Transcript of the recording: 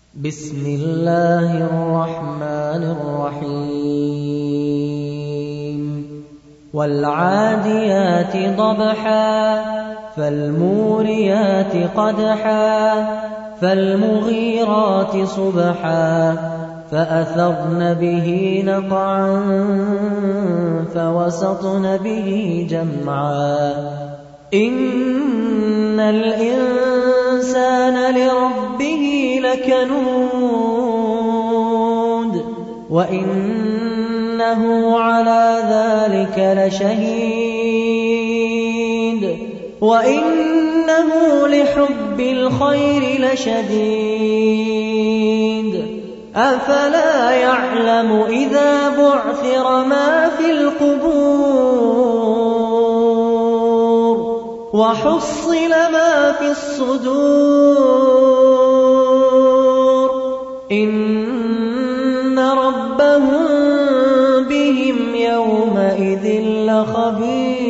بسم الله الرحمن الرحيم والعاديات ضبحا فالموريات قدحا فالمغيرات صبحا فأثرن به نقعا فوسطن به جمعا إن الإنسان لربه لكنود وإنه على ذلك لشهيد وإنه لحب الخير لشديد أفلا يعلم إذا بعثر ما في القبور وحصل ما في الصدور إن ربهم بهم يومئذ لخبير